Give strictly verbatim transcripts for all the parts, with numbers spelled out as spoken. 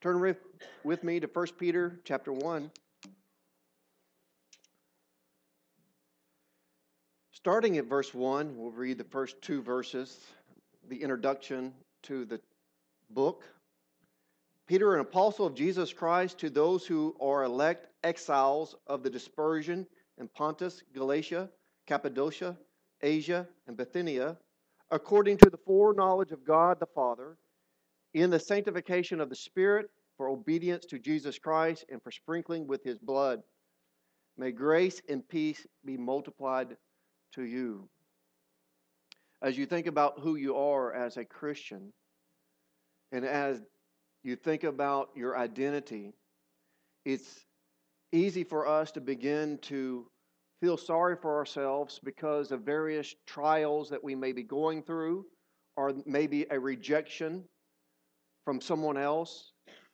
Turn with, with me to First Peter chapter one. Starting at verse one, we'll read the first two verses, the introduction to the book. Peter, an apostle of Jesus Christ, to those who are elect exiles of the dispersion in Pontus, Galatia, Cappadocia, Asia, and Bithynia, according to the foreknowledge of God the Father, in the sanctification of the Spirit, for obedience to Jesus Christ, and for sprinkling with His blood. May grace and peace be multiplied to you. As you think about who you are as a Christian, and as you think about your identity, it's easy for us to begin to feel sorry for ourselves because of various trials that we may be going through, or maybe a rejection from someone else.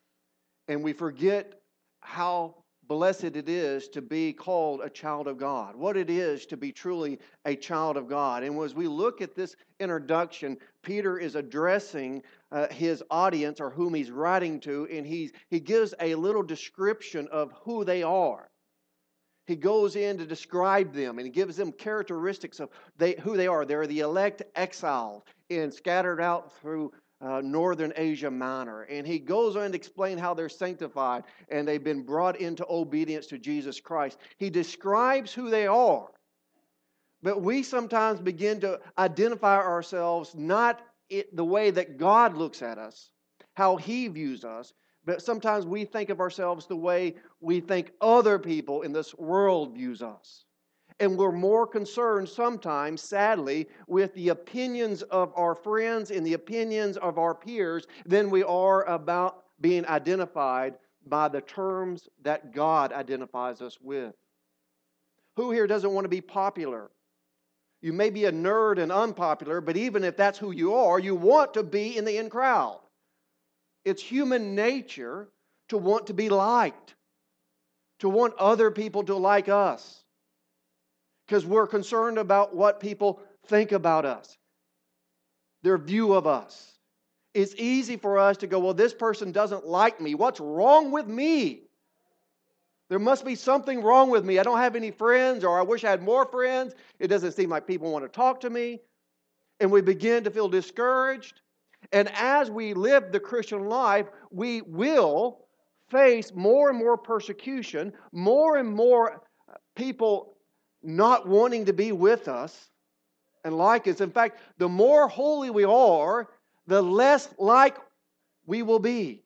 And we forget how blessed it is to be called a child of God, what it is to be truly a child of God. And as we look at this introduction, Peter is addressing uh, his audience, or whom he's writing to, and he's, he gives a little description of who they are. He goes in to describe them, and he gives them characteristics of they, who they are. They're the elect exiles and scattered out through Uh, Northern Asia Minor. And he goes on to explain how they're sanctified and they've been brought into obedience to Jesus Christ. He describes who they are. But we sometimes begin to identify ourselves not it, the way that God looks at us, how He views us, but sometimes we think of ourselves the way we think other people in this world views us. And we're more concerned sometimes, sadly, with the opinions of our friends and the opinions of our peers than we are about being identified by the terms that God identifies us with. Who here doesn't want to be popular? You may be a nerd and unpopular, but even if that's who you are, you want to be in the in crowd. It's human nature to want to be liked, to want other people to like us. Because we're concerned about what people think about us, their view of us. It's easy for us to go, well, this person doesn't like me. What's wrong with me? There must be something wrong with me. I don't have any friends, or I wish I had more friends. It doesn't seem like people want to talk to me. And we begin to feel discouraged. And as we live the Christian life, we will face more and more persecution, more and more people not wanting to be with us and like us. In fact, the more holy we are, the less like we will be.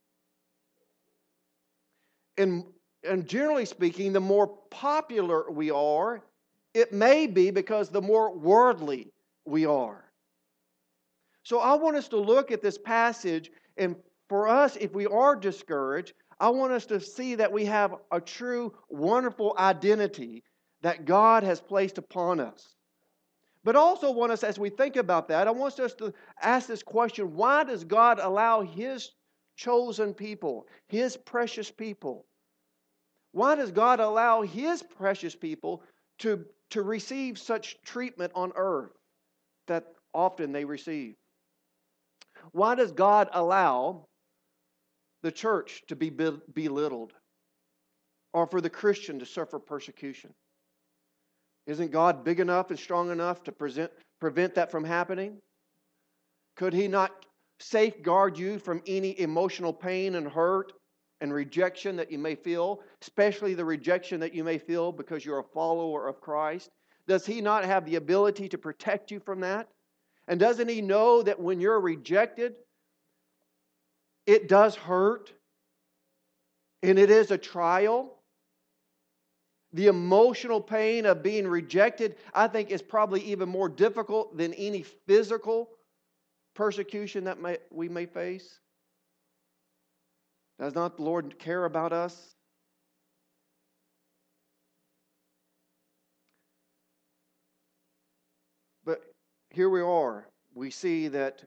And, and generally speaking, the more popular we are, it may be because the more worldly we are. So I want us to look at this passage, and for us, if we are discouraged, I want us to see that we have a true, wonderful identity that God has placed upon us. But also want us, as we think about that, I want us to ask this question: why does God allow His chosen people, His precious people, why does God allow His precious people to, to receive such treatment on earth that often they receive? Why does God allow the church to be belittled, or for the Christian to suffer persecution? Isn't God big enough and strong enough to present, prevent that from happening? Could He not safeguard you from any emotional pain and hurt and rejection that you may feel, especially the rejection that you may feel because you're a follower of Christ? Does He not have the ability to protect you from that? And doesn't He know that when you're rejected, it does hurt, and it is a trial? The emotional pain of being rejected, I think, is probably even more difficult than any physical persecution that may, we may face. Does not the Lord care about us? But here we are. We see that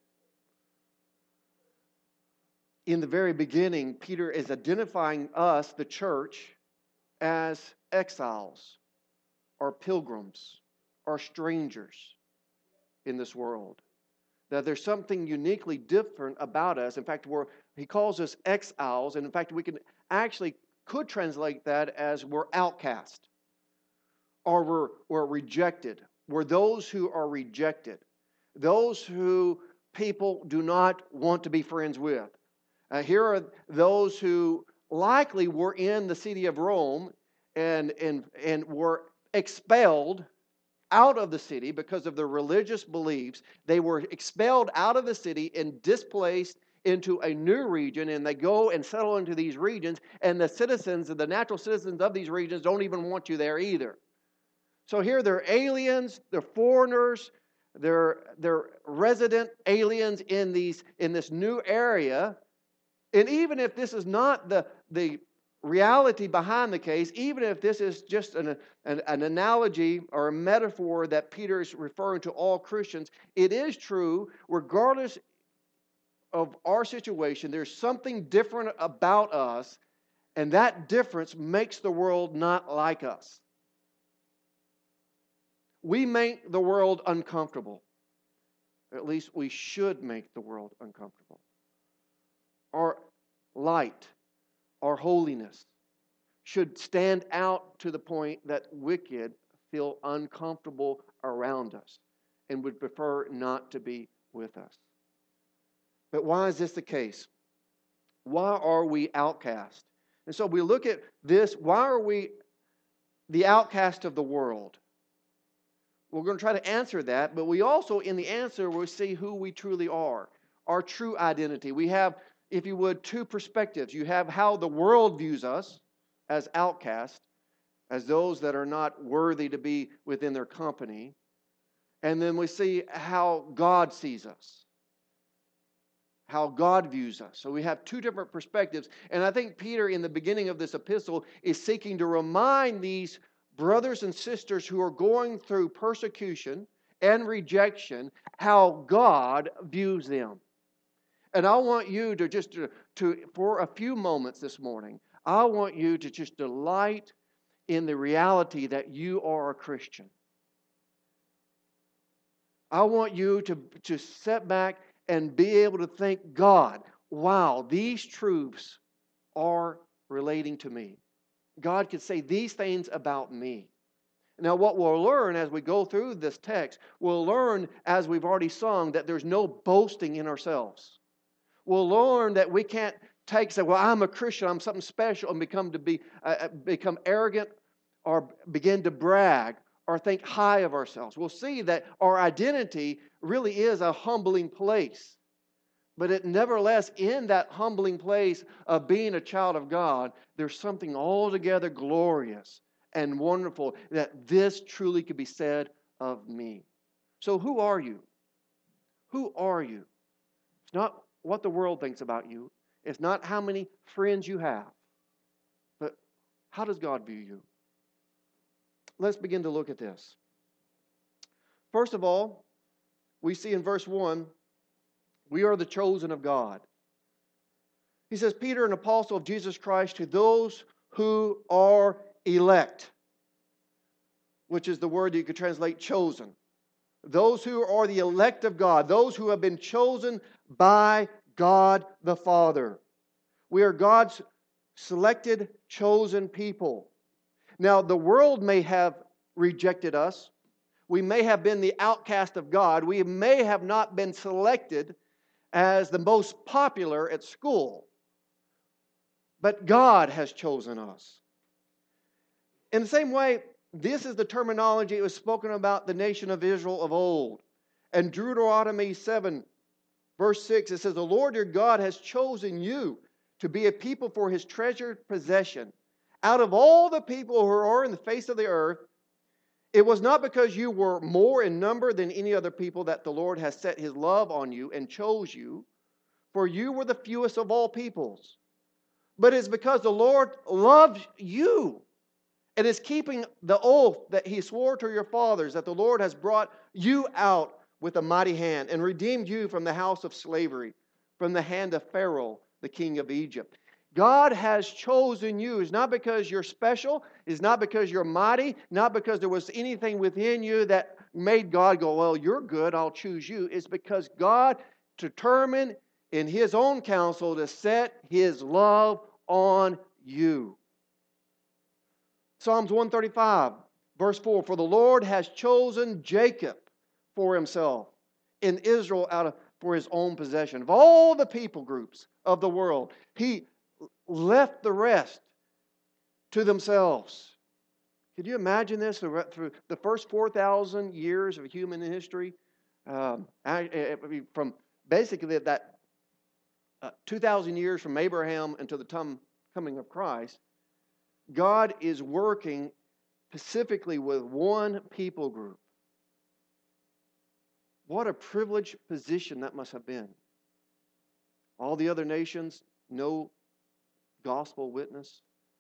in the very beginning, Peter is identifying us, the church, as exiles, or pilgrims, or strangers in this world. That there's something uniquely different about us. In fact, we're He calls us exiles, and in fact, we can actually could translate that as we're outcast, or we're, we're rejected. We're those who are rejected, those who people do not want to be friends with. Uh, here are those who likely were in the city of Rome and, and, and were expelled out of the city because of their religious beliefs. They were expelled out of the city and displaced into a new region, and they go and settle into these regions, and the citizens, the natural citizens of these regions, don't even want you there either. So here they're aliens, they're foreigners, they're, they're resident aliens in these in this new area. And even if this is not the, the reality behind the case, even if this is just an, an, an analogy or a metaphor that Peter is referring to all Christians, it is true, regardless of our situation, there's something different about us, and that difference makes the world not like us. We make the world uncomfortable. At least we should make the world uncomfortable. Our light, our holiness should stand out to the point that wicked feel uncomfortable around us and would prefer not to be with us. But why is this the case? Why are we outcast? And so we look at this. Why are we the outcast of the world? We're going to try to answer that, but we also, in the answer, we'll see who we truly are, our true identity. We have, if you would, two perspectives. You have how the world views us as outcasts, as those that are not worthy to be within their company. And then we see how God sees us, how God views us. So we have two different perspectives. And I think Peter, in the beginning of this epistle, is seeking to remind these brothers and sisters who are going through persecution and rejection how God views them. And I want you to just, to, to for a few moments this morning, I want you to just delight in the reality that you are a Christian. I want you to, to sit back and be able to think, God, wow, these truths are relating to me. God could say these things about me. Now, what we'll learn as we go through this text, we'll learn, as we've already sung, that there's no boasting in ourselves. We'll learn that we can't take, say, well, I'm a Christian, I'm something special, and become to be uh, become arrogant or begin to brag or think high of ourselves. We'll see that our identity really is a humbling place. But it nevertheless, in that humbling place of being a child of God, there's something altogether glorious and wonderful that this truly could be said of me. So who are you? Who are you? It's not what the world thinks about you. It's not how many friends you have. But how does God view you? Let's begin to look at this. First of all, we see in verse one, we are the chosen of God. He says, Peter, an apostle of Jesus Christ, to those who are elect, which is the word that you could translate chosen. Those who are the elect of God, those who have been chosen by God the Father. We are God's selected, chosen people. Now, the world may have rejected us. We may have been the outcast of God. We may have not been selected as the most popular at school. But God has chosen us. In the same way, this is the terminology that was spoken about the nation of Israel of old. In Deuteronomy seven, verse six, it says, the Lord your God has chosen you to be a people for His treasured possession. Out of all the people who are in the face of the earth, it was not because you were more in number than any other people that the Lord has set His love on you and chose you, for you were the fewest of all peoples. But it's because the Lord loves you and is keeping the oath that He swore to your fathers, that the Lord has brought you out with a mighty hand and redeemed you from the house of slavery, from the hand of Pharaoh, the king of Egypt. God has chosen you. It's not because you're special. It's not because you're mighty. Not because there was anything within you that made God go, well, you're good, I'll choose you. It's because God determined in His own counsel to set His love on you. Psalms one thirty-five, verse four, for the Lord has chosen Jacob for Himself, and Israel out of, for His own possession. Of all the people groups of the world, He left the rest to themselves. Could you imagine this? Through the first four thousand years of human history, um, from basically that uh, two thousand years from Abraham until the time, coming of Christ, God is working specifically with one people group. What a privileged position that must have been. All the other nations, no gospel witness.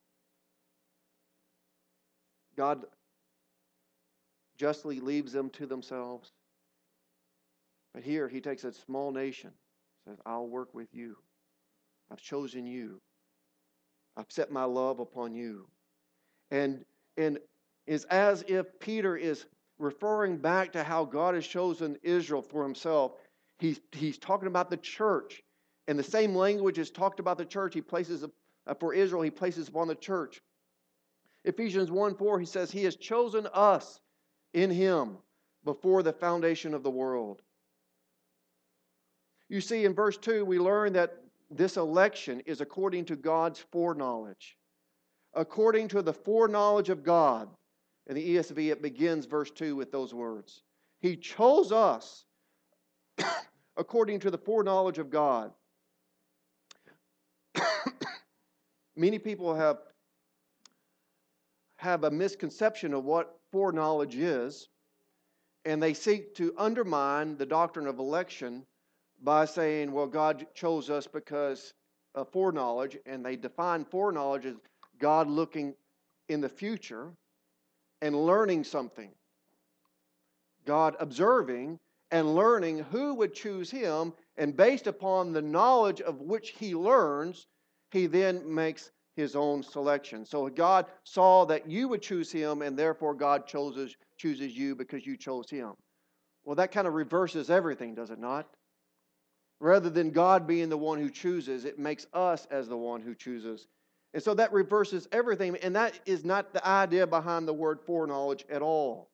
God justly leaves them to themselves. But here He takes a small nation, says, I'll work with you. I've chosen you. I've set my love upon you. And, and it's as if Peter is referring back to how God has chosen Israel for Himself. He's, he's talking about the church. And the same language is talked about the church. He places, uh, for Israel, He places upon the church. Ephesians one four, he says, He has chosen us in Him before the foundation of the world. You see, in verse two, we learn that this election is according to God's foreknowledge. According to the foreknowledge of God. In the E S V, it begins verse two with those words. He chose us according to the foreknowledge of God. Many people have have a misconception of what foreknowledge is, and they seek to undermine the doctrine of election by saying, well, God chose us because of foreknowledge, and they define foreknowledge as God looking in the future and learning something. God observing and learning who would choose Him, and based upon the knowledge of which He learns, He then makes His own selection. So God saw that you would choose Him, and therefore God chooses, chooses you because you chose Him. Well, that kind of reverses everything, does it not? Rather than God being the one who chooses, it makes us as the one who chooses. And so that reverses everything, and that is not the idea behind the word foreknowledge at all.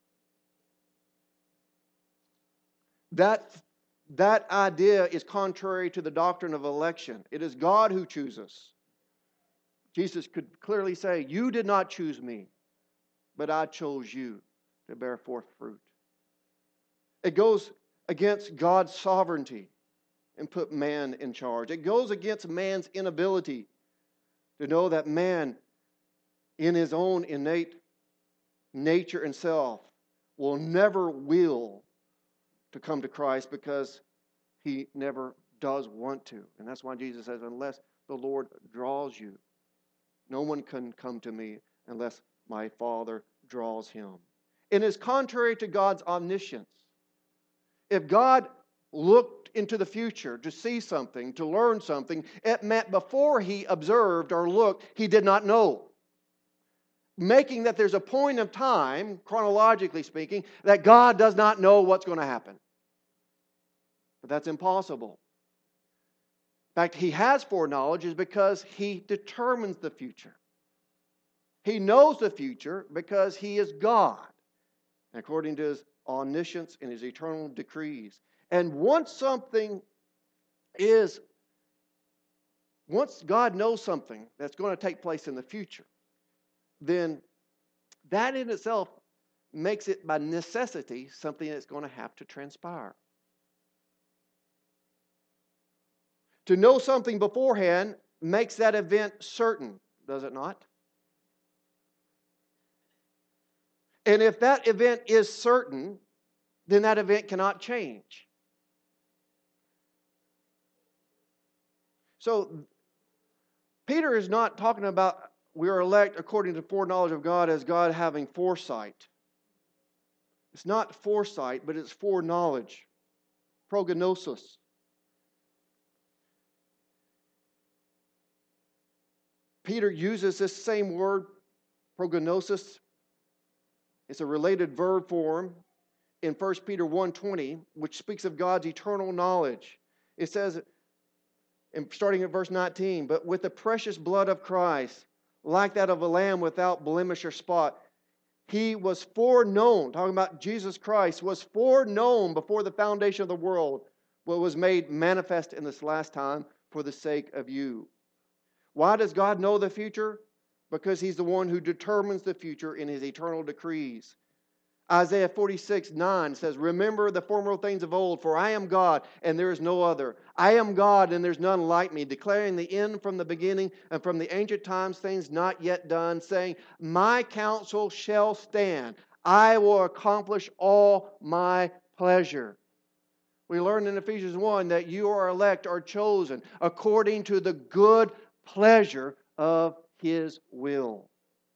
That, that idea is contrary to the doctrine of election. It is God who chooses. Jesus could clearly say, you did not choose me, but I chose you to bear forth fruit. It goes against God's sovereignty and put man in charge. It goes against man's inability to know that man, in his own innate nature and self, will never will to come to Christ because he never does want to. And that's why Jesus says, unless the Lord draws you, no one can come to me unless my Father draws him. It is contrary to God's omniscience. If God looked into the future to see something, to learn something, it meant before he observed or looked, he did not know. Making that there's a point of time, chronologically speaking, that God does not know what's going to happen. But that's impossible. In fact, he has foreknowledge is because he determines the future. He knows the future because he is God, according to his omniscience and his eternal decrees. And once something is, once God knows something that's going to take place in the future, then that in itself makes it by necessity something that's going to have to transpire. To know something beforehand makes that event certain, does it not? And if that event is certain, then that event cannot change. So, Peter is not talking about we are elect according to the foreknowledge of God as God having foresight. It's not foresight, but it's foreknowledge. Prognosis. Peter uses this same word, prognosis. It's a related verb form in First Peter one twenty, which speaks of God's eternal knowledge. It says, And starting at verse nineteen, but with the precious blood of Christ, like that of a lamb without blemish or spot, He was foreknown, talking about Jesus Christ, was foreknown before the foundation of the world, but was made manifest in this last time for the sake of you. Why does God know the future? Because He's the one who determines the future in His eternal decrees. Isaiah forty-six nine says, remember the former things of old, for I am God, and there is no other. I am God, and there's none like me, declaring the end from the beginning, and from the ancient times things not yet done, saying, my counsel shall stand. I will accomplish all my pleasure. We learn in Ephesians one that you are elect, are chosen, according to the good pleasure of His will.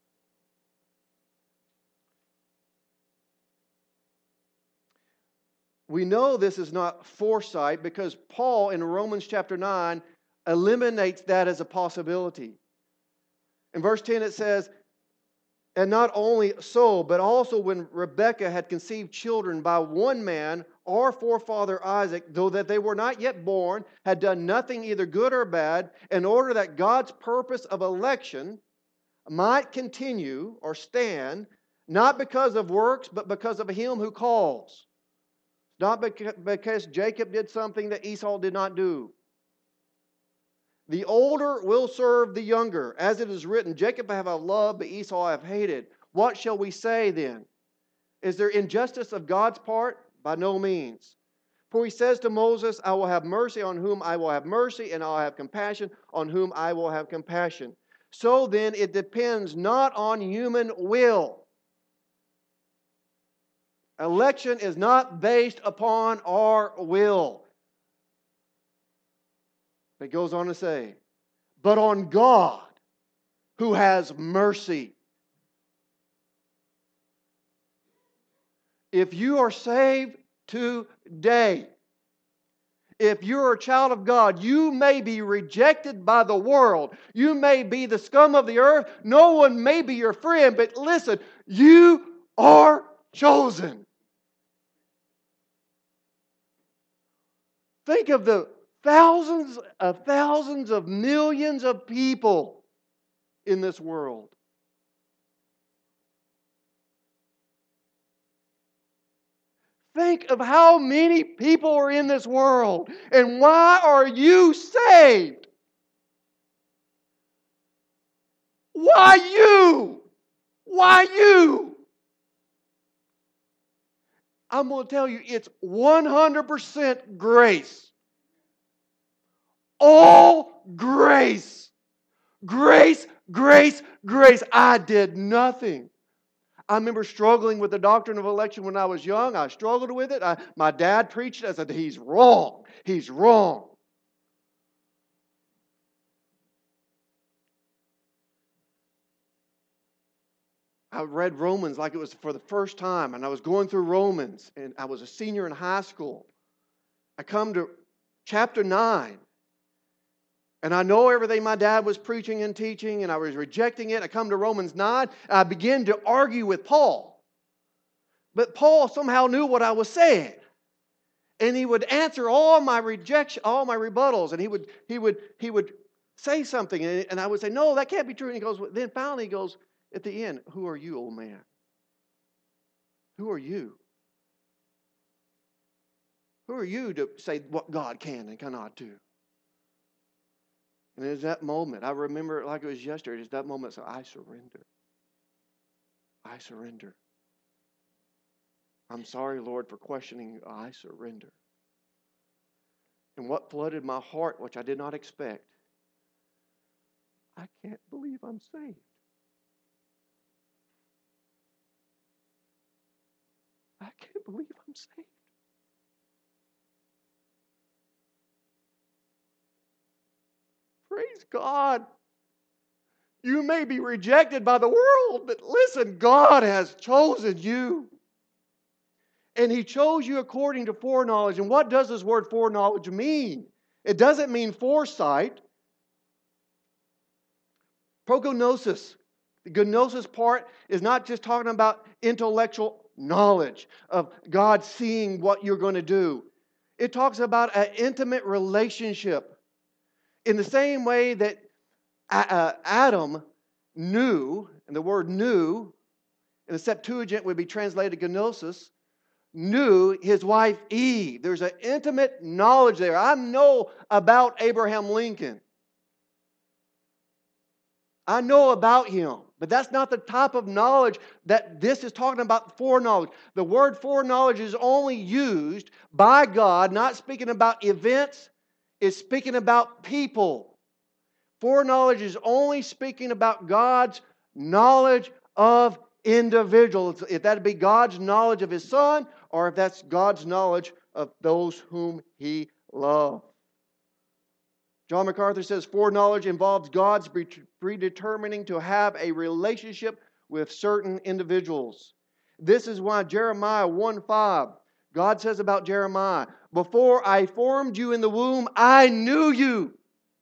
We know this is not foresight because Paul in Romans chapter nine eliminates that as a possibility. In verse ten it says, and not only so, but also when Rebekah had conceived children by one man, our forefather Isaac, though that they were not yet born, had done nothing either good or bad, in order that God's purpose of election might continue or stand, not because of works, but because of Him who calls. Not because Jacob did something that Esau did not do. The older will serve the younger. As it is written, Jacob have I loved, but Esau I have hated. What shall we say then? Is there injustice of God's part? By no means. For He says to Moses, I will have mercy on whom I will have mercy, and I will have compassion on whom I will have compassion. So then it depends not on human will. Election is not based upon our will. It goes on to say, but on God who has mercy. If you are saved today, if you're a child of God, you may be rejected by the world. You may be the scum of the earth. No one may be your friend. But listen, you are chosen. Think of the thousands of thousands of millions of people in this world. Think of how many people are in this world, and why are you saved? Why you? Why you? I'm going to tell you, it's one hundred percent grace. All grace. Grace, grace, grace. I did nothing. I remember struggling with the doctrine of election when I was young. I struggled with it. I, my dad preached it. I said, he's wrong. He's wrong. I read Romans like it was for the first time, and I was going through Romans, and I was a senior in high school. I come to chapter nine, and I know everything my dad was preaching and teaching, and I was rejecting it. I come to Romans nine, and I begin to argue with Paul. But Paul somehow knew what I was saying. And he would answer all my rejection, all my rebuttals, and he would he would he would say something, and I would say, no, that can't be true. And he goes, then finally he goes, at the end, who are you, old man? Who are you? Who are you to say what God can and cannot do? And it's that moment, I remember it like it was yesterday, it's that moment, so I surrender. I surrender. I'm sorry, Lord, for questioning you. I surrender. And what flooded my heart, which I did not expect, I can't believe I'm saved. I can't believe I'm saved. Praise God. You may be rejected by the world, but listen, God has chosen you. And He chose you according to foreknowledge. And what does this word foreknowledge mean? It doesn't mean foresight. Prognosis. The gnosis part is not just talking about intellectual knowledge of God seeing what you're going to do. It talks about an intimate relationship. In the same way that uh, Adam knew, and the word knew, in the Septuagint would be translated gnosis, knew his wife Eve. There's an intimate knowledge there. I know about Abraham Lincoln. I know about him. But that's not the type of knowledge that this is talking about, foreknowledge. The word foreknowledge is only used by God, not speaking about events, it's speaking about people. Foreknowledge is only speaking about God's knowledge of individuals. If that be God's knowledge of His Son, or if that's God's knowledge of those whom He loved. John MacArthur says, foreknowledge involves God's predetermining to have a relationship with certain individuals. This is why Jeremiah one five, God says about Jeremiah, before I formed you in the womb, I knew you.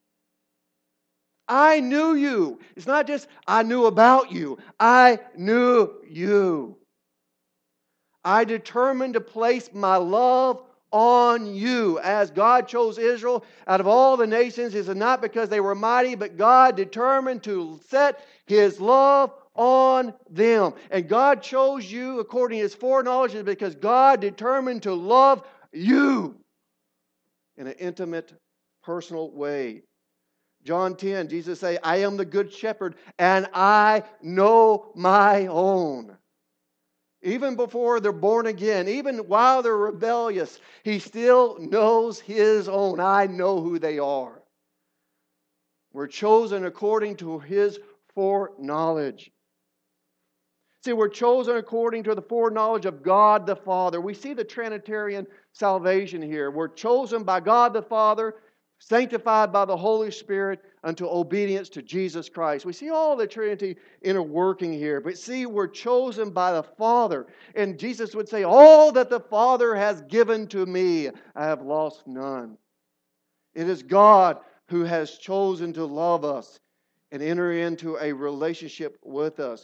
I knew you. It's not just I knew about you. I knew you. I determined to place my love on you. As God chose Israel out of all the nations, it is not because they were mighty, but God determined to set His love on them. And God chose you according to His foreknowledge because God determined to love you in an intimate, personal way. John ten, Jesus say, I am the good shepherd, and I know my own. Even before they're born again, even while they're rebellious, He still knows His own. I know who they are. We're chosen according to His foreknowledge. See, we're chosen according to the foreknowledge of God the Father. We see the Trinitarian salvation here. We're chosen by God the Father, sanctified by the Holy Spirit unto obedience to Jesus Christ. We see all the Trinity interworking here. But see, we're chosen by the Father. And Jesus would say, all that the Father has given to me, I have lost none. It is God who has chosen to love us and enter into a relationship with us.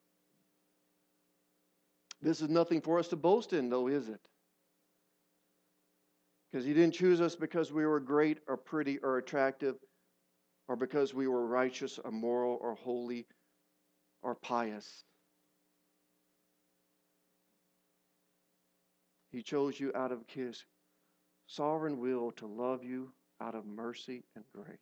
This is nothing for us to boast in, though, is it? Because He didn't choose us because we were great or pretty or attractive, or because we were righteous or moral or holy or pious. He chose you out of His sovereign will to love you out of mercy and grace.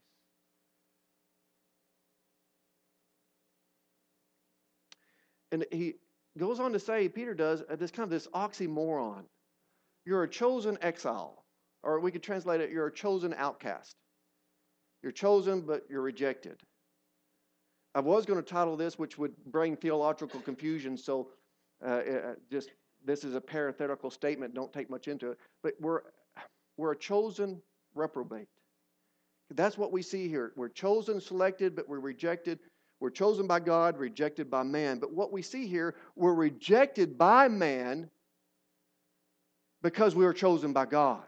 And he goes on to say, Peter does, this kind of this oxymoron. You're a chosen exile. Or we could translate it, you're a chosen outcast. You're chosen, but you're rejected. I was going to title this, which would bring theological confusion, so uh, just this is a parenthetical statement, don't take much into it. But we're, we're a chosen reprobate. That's what we see here. We're chosen, selected, but we're rejected. We're chosen by God, rejected by man. But what we see here, we're rejected by man because we were chosen by God.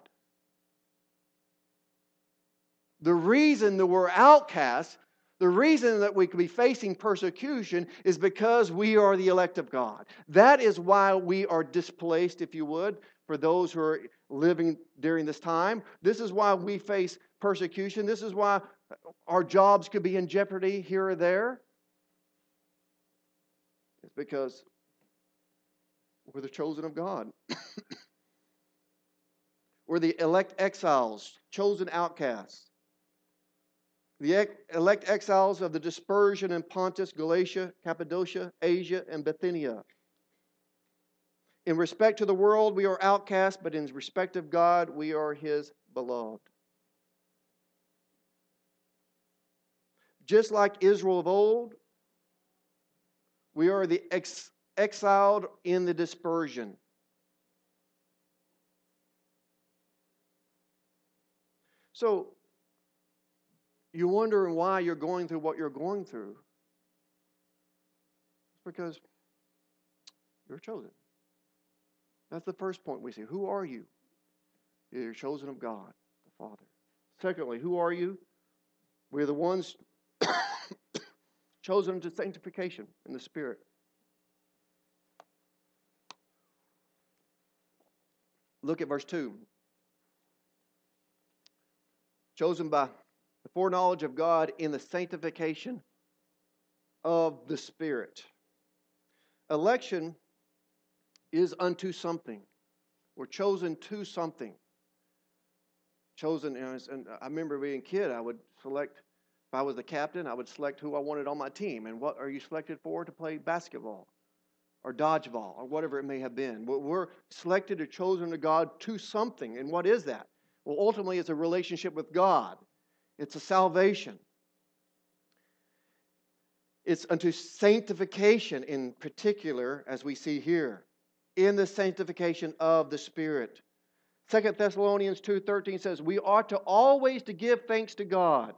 The reason that we're outcasts, the reason that we could be facing persecution is because we are the elect of God. That is why we are displaced, if you would, for those who are living during this time. This is why we face persecution. This is why our jobs could be in jeopardy here or there. It's because we're the chosen of God. We're the elect exiles, chosen outcasts. The elect exiles of the dispersion in Pontus, Galatia, Cappadocia, Asia, and Bithynia. In respect to the world, we are outcasts, but in respect of God, we are His beloved. Just like Israel of old, we are the ex- exiled in the dispersion. So, you're wondering why you're going through what you're going through. It's because you're chosen. That's the first point we see. Who are you? You're chosen of God, the Father. Secondly, who are you? We're the ones chosen to sanctification in the Spirit. Look at verse two. Chosen by The foreknowledge of God in the sanctification of the Spirit. Election is unto something. We're chosen to something. Chosen, and I remember being a kid, I would select, if I was the captain, I would select who I wanted on my team. And what are you selected for? To play basketball or dodgeball or whatever it may have been. We're selected or chosen to God to something. And what is that? Well, ultimately, it's a relationship with God. It's a salvation. It's unto sanctification in particular, as we see here, in the sanctification of the Spirit. Second Thessalonians two thirteen says, we ought to always to give thanks to God.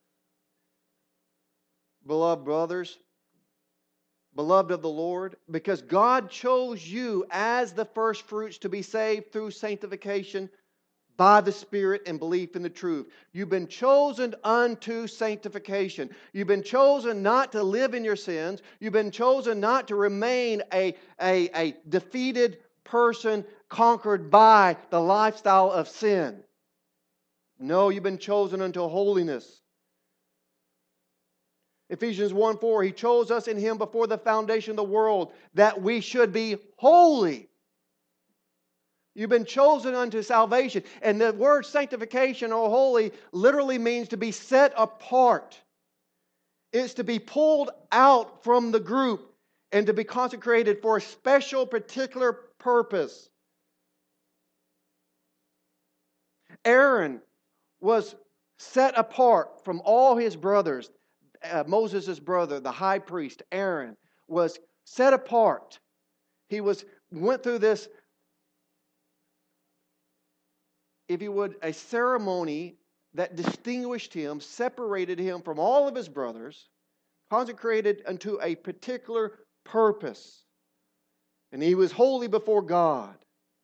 Beloved brothers, beloved of the Lord, because God chose you as the first fruits to be saved through sanctification by the Spirit and belief in the truth. You've been chosen unto sanctification. You've been chosen not to live in your sins. You've been chosen not to remain a, a, a defeated person conquered by the lifestyle of sin. No, you've been chosen unto holiness. Ephesians one four, He chose us in Him before the foundation of the world that we should be holy. You've been chosen unto salvation. And the word sanctification or holy literally means to be set apart. It's to be pulled out from the group and to be consecrated for a special, particular purpose. Aaron was set apart from all his brothers. Uh, Moses' brother, the high priest, Aaron, was set apart. He was went through this, if you would, a ceremony that distinguished him, separated him from all of his brothers, consecrated unto a particular purpose. And he was holy before God.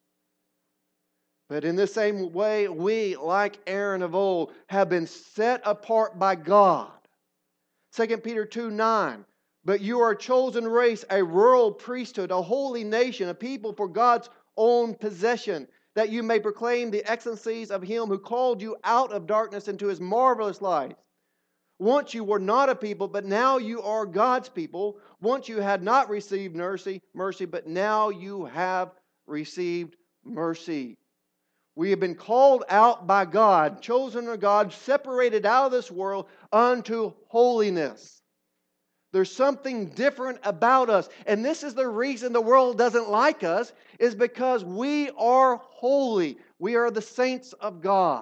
But in the same way, we, like Aaron of old, have been set apart by God. Second Peter two nine, but you are a chosen race, a royal priesthood, a holy nation, a people for God's own possession, that you may proclaim the excellencies of Him who called you out of darkness into His marvelous light. Once you were not a people, but now you are God's people. Once you had not received mercy, mercy, but now you have received mercy. We have been called out by God, chosen of God, separated out of this world unto holiness. There's something different about us. And this is the reason the world doesn't like us, is because we are holy. We are the saints of God.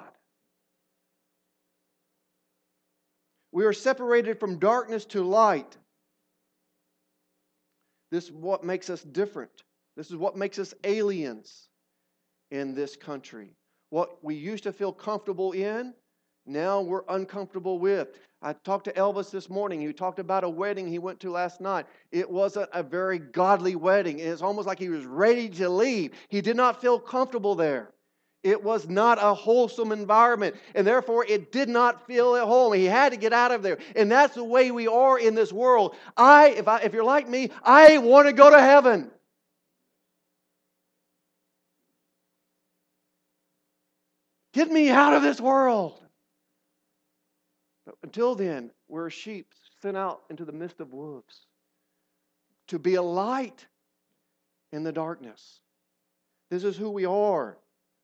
We are separated from darkness to light. This is what makes us different. This is what makes us aliens in this country. What we used to feel comfortable in, now we're uncomfortable with. I talked to Elvis this morning. He talked about a wedding he went to last night. It wasn't a very godly wedding. It's almost like he was ready to leave. He did not feel comfortable there. It was not a wholesome environment, and therefore it did not feel at home. He had to get out of there. And that's the way we are in this world. I, if I, if you're like me, I want to go to heaven. Get me out of this world. But until then, we're sheep sent out into the midst of wolves to be a light in the darkness. This is who we are.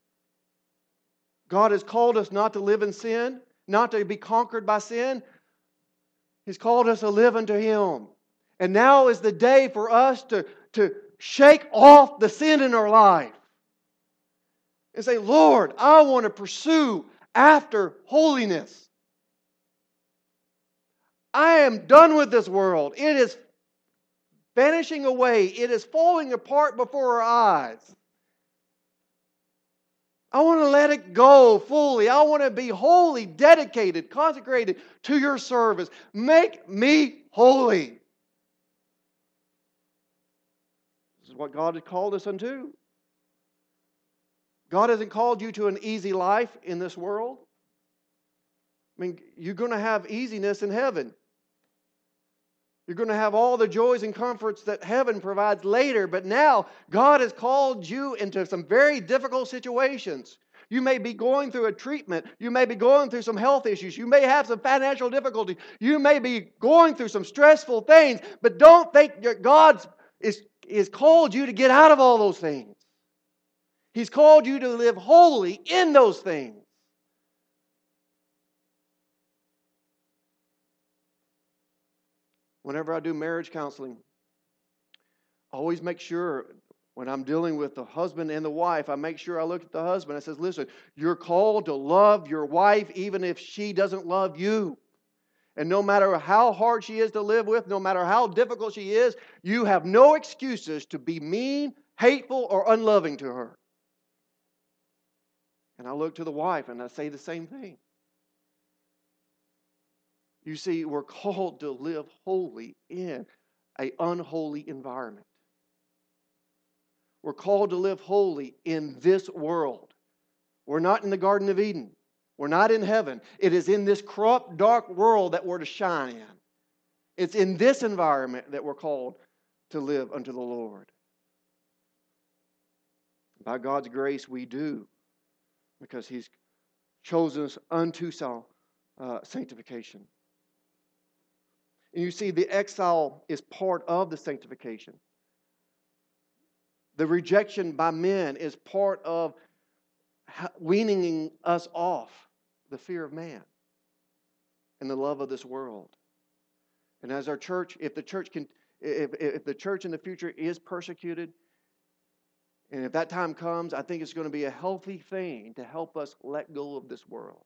God has called us not to live in sin, not to be conquered by sin. He's called us to live unto Him. And now is the day for us to, to shake off the sin in our life. And say, Lord, I want to pursue after holiness. I am done with this world. It is vanishing away. It is falling apart before our eyes. I want to let it go fully. I want to be wholly dedicated, consecrated to your service. Make me holy. This is what God has called us unto. God hasn't called you to an easy life in this world. I mean, you're going to have easiness in heaven. You're going to have all the joys and comforts that heaven provides later. But now, God has called you into some very difficult situations. You may be going through a treatment. You may be going through some health issues. You may have some financial difficulties. You may be going through some stressful things. But don't think that God is, is called you to get out of all those things. He's called you to live holy in those things. Whenever I do marriage counseling, I always make sure when I'm dealing with the husband and the wife, I make sure I look at the husband. I says, listen, you're called to love your wife even if she doesn't love you. And no matter how hard she is to live with, no matter how difficult she is, you have no excuses to be mean, hateful, or unloving to her. And I look to the wife and I say the same thing. You see, we're called to live holy in an unholy environment. We're called to live holy in this world. We're not in the Garden of Eden. We're not in heaven. It is in this corrupt, dark world that we're to shine in. It's in this environment that we're called to live unto the Lord. By God's grace, we do, because He's chosen us unto uh, sanctification. And you see, the exile is part of the sanctification. The rejection by men is part of weaning us off the fear of man and the love of this world. And as our church, if the church can, if, if the church in the future is persecuted, and if that time comes, I think it's going to be a healthy thing to help us let go of this world.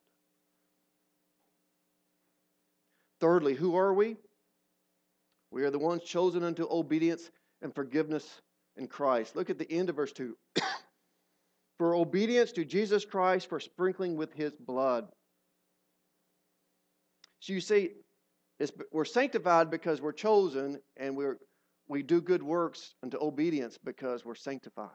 Thirdly, who are we? We are the ones chosen unto obedience and forgiveness in Christ. Look at the end of verse two. For obedience to Jesus Christ, for sprinkling with His blood. So you see, it's, we're sanctified because we're chosen, and we're, we do good works unto obedience because we're sanctified.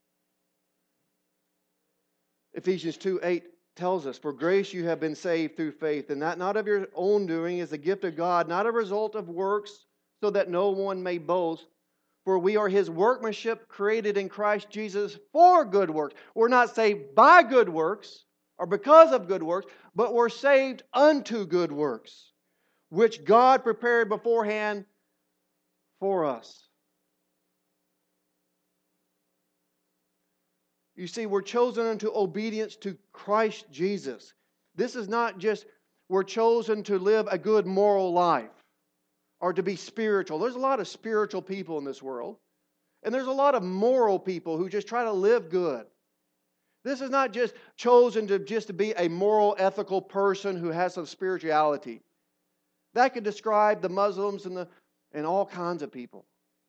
Ephesians two eight tells us, for grace you have been saved through faith, and that not of your own doing is the gift of God, not a result of works, so that no one may boast. For we are His workmanship, created in Christ Jesus for good works. We're not saved by good works or because of good works, but we're saved unto good works, which God prepared beforehand for us. You see, we're chosen unto obedience to Christ Jesus. This is not just we're chosen to live a good moral life or to be spiritual. There's a lot of spiritual people in this world. And there's a lot of moral people who just try to live good. This is not just chosen to just to be a moral, ethical person who has some spirituality. That could describe the Muslims and, the, and all kinds of people.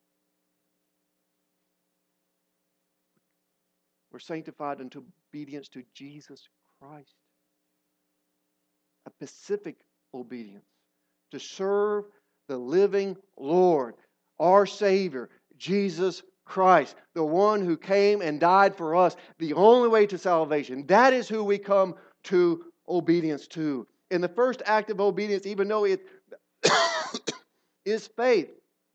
We're sanctified unto obedience to Jesus Christ. A specific obedience to serve the living Lord, our Savior, Jesus Christ, the one who came and died for us, the only way to salvation. That is who we come to obedience to. In the first act of obedience, even though it is faith,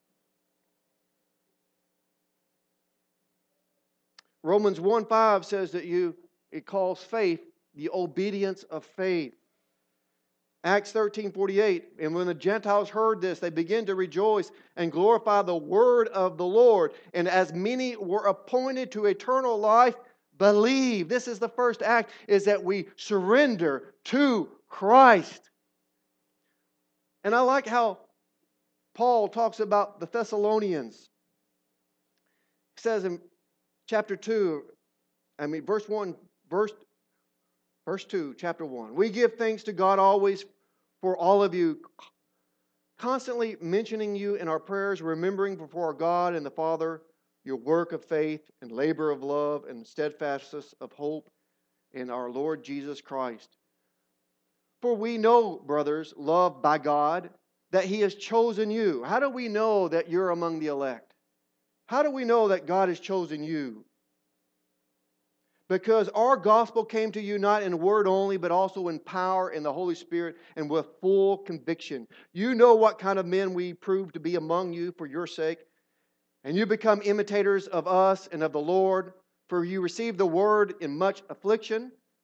Romans one five says that you it calls faith the obedience of faith. Acts thirteen forty-eight, and when the Gentiles heard this, they began to rejoice and glorify the word of the Lord. And as many were appointed to eternal life, believe. This is the first act, is that we surrender to Christ. And I like how Paul talks about the Thessalonians. He says in chapter two, I mean verse one, verse Verse two, chapter one. We give thanks to God always for all of you, constantly mentioning you in our prayers, remembering before God and the Father your work of faith and labor of love and steadfastness of hope in our Lord Jesus Christ. For we know, brothers, loved by God, that He has chosen you. How do we know that you're among the elect? How do we know that God has chosen you? Because our gospel came to you not in word only, but also in power in the Holy Spirit and with full conviction. You know what kind of men we proved to be among you for your sake. And you become imitators of us and of the Lord. For you received the word in much affliction,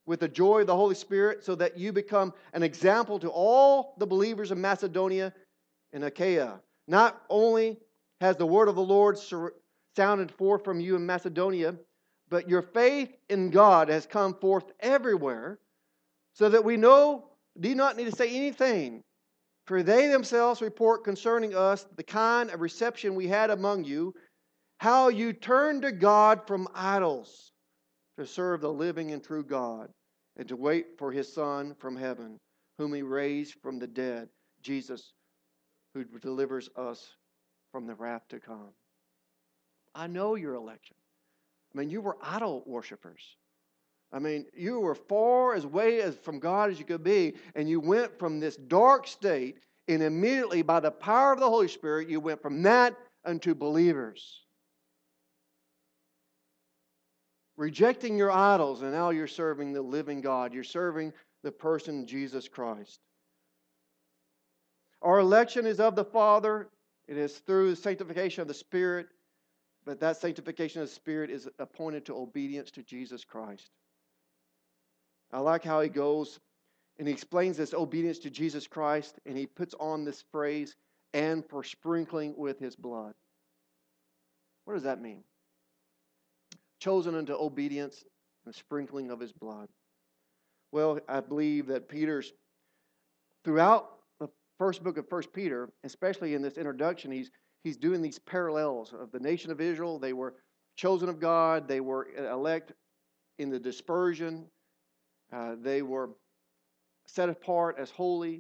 with the joy of the Holy Spirit so that you become an example to all the believers of Macedonia and Achaia. Not only has the word of the Lord sounded forth from you in Macedonia, but your faith in God has come forth everywhere, so that we know, do not need to say anything, for they themselves report concerning us the kind of reception we had among you, how you turned to God from idols to serve the living and true God, and to wait for His Son from heaven, whom He raised from the dead, Jesus, who delivers us from the wrath to come. I know your election. I mean, you were idol worshipers. I mean, you were far as away as from God as you could be, and you went from this dark state, and immediately by the power of the Holy Spirit, you went from that unto believers. Rejecting your idols, and now you're serving the living God. You're serving the person Jesus Christ. Our election is of the Father. It is through the sanctification of the Spirit, but that sanctification of the Spirit is appointed to obedience to Jesus Christ. I like how he goes and he explains this obedience to Jesus Christ, and he puts on this phrase, and for sprinkling with His blood. What does that mean? Chosen unto obedience and sprinkling of His blood. Well, I believe that Peter's, throughout the first book of First Peter, especially in this introduction, he's he's doing these parallels of the nation of Israel. They were chosen of God. They were elect in the dispersion. Uh, they were set apart as holy.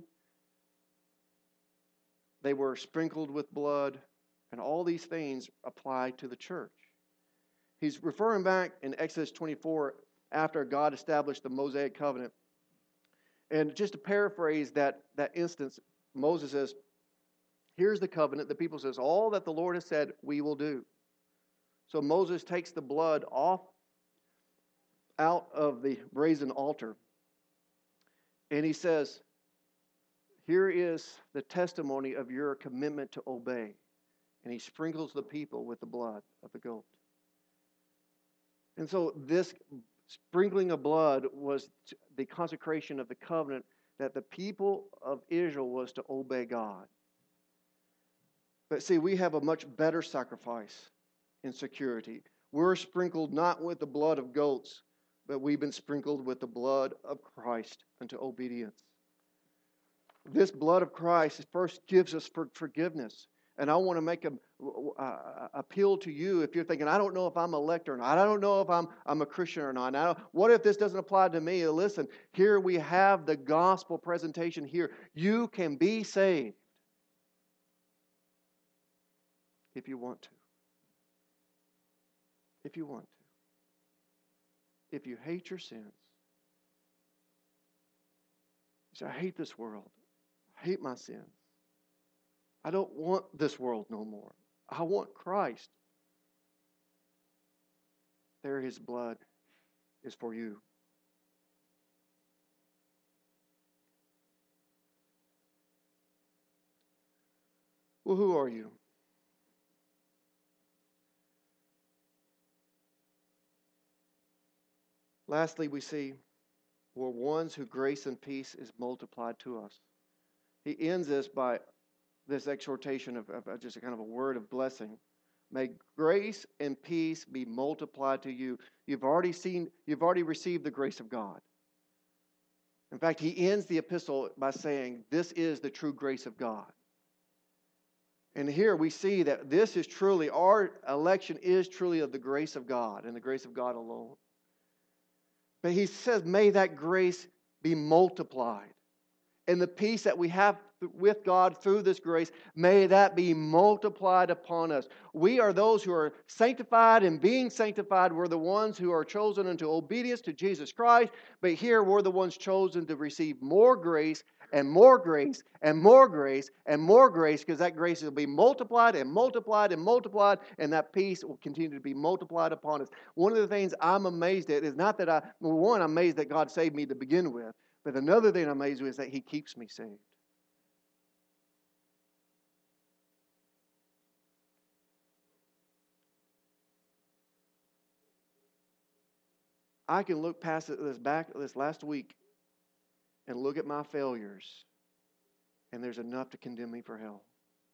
They were sprinkled with blood. And all these things apply to the church. He's referring back in Exodus twenty-four after God established the Mosaic covenant. And just to paraphrase that, that instance, Moses says, here's the covenant. The people says, all that the Lord has said, we will do. So Moses takes the blood off out of the brazen altar. And he says, here is the testimony of your commitment to obey. And he sprinkles the people with the blood of the goat. And so this sprinkling of blood was the consecration of the covenant that the people of Israel was to obey God. But see, we have a much better sacrifice in security. We're sprinkled not with the blood of goats, but we've been sprinkled with the blood of Christ unto obedience. This blood of Christ first gives us for forgiveness. And I want to make an uh, appeal to you if you're thinking, I don't know if I'm elect or not. I don't know if I'm, I'm a Christian or not. Now, what if this doesn't apply to me? Listen, here we have the gospel presentation here. You can be saved if you want to. If you want to. If you hate your sins. You say, I hate this world. I hate my sins. I don't want this world no more. I want Christ. There His blood is for you. Well, who are you? Lastly, we see we're ones who grace and peace is multiplied to us. He ends this by this exhortation of, of just a kind of a word of blessing. May grace and peace be multiplied to you. You've already seen, you've already received the grace of God. In fact, he ends the epistle by saying, this is the true grace of God. And here we see that this is truly, our election is truly of the grace of God and the grace of God alone. But he says, may that grace be multiplied. And the peace that we have with God through this grace, may that be multiplied upon us. We are those who are sanctified, and being sanctified, we're the ones who are chosen unto obedience to Jesus Christ. But here we're the ones chosen to receive more grace and more grace and more grace and more grace, because that grace will be multiplied and multiplied and multiplied, and that peace will continue to be multiplied upon us. One of the things I'm amazed at is not that I, well, one, I'm amazed that God saved me to begin with, but another thing I'm amazed with is that He keeps me saved. I can look past this back this last week and look at my failures, and there's enough to condemn me for hell.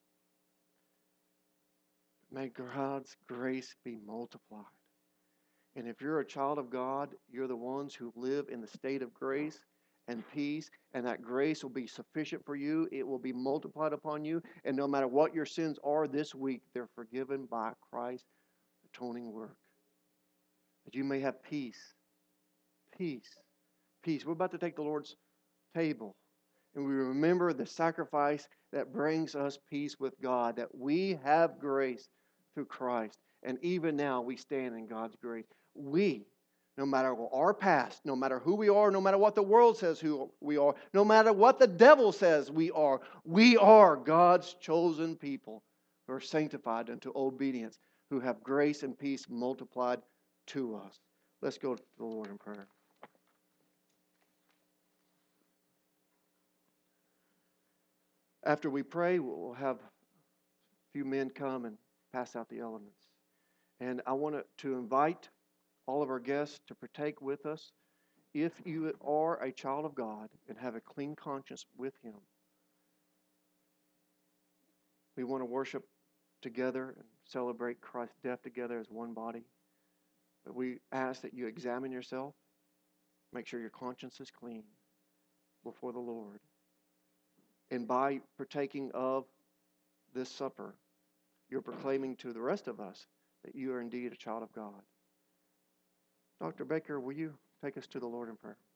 May God's grace be multiplied. And if you're a child of God, you're the ones who live in the state of grace and peace, and that grace will be sufficient for you. It will be multiplied upon you, and no matter what your sins are this week, they're forgiven by Christ's atoning work. That you may have peace. Peace. Peace. We're about to take the Lord's table, and we remember the sacrifice that brings us peace with God, that we have grace through Christ, and even now we stand in God's grace. We, no matter our past, no matter who we are, no matter what the world says who we are, no matter what the devil says we are, we are God's chosen people who are sanctified unto obedience, who have grace and peace multiplied to us. Let's go to the Lord in prayer. After we pray, we'll have a few men come and pass out the elements. And I want to invite all of our guests to partake with us. If you are a child of God and have a clean conscience with Him, we want to worship together and celebrate Christ's death together as one body. But we ask that you examine yourself, make sure your conscience is clean before the Lord. And by partaking of this supper, you're proclaiming to the rest of us that you are indeed a child of God. Doctor Baker, will you take us to the Lord in prayer?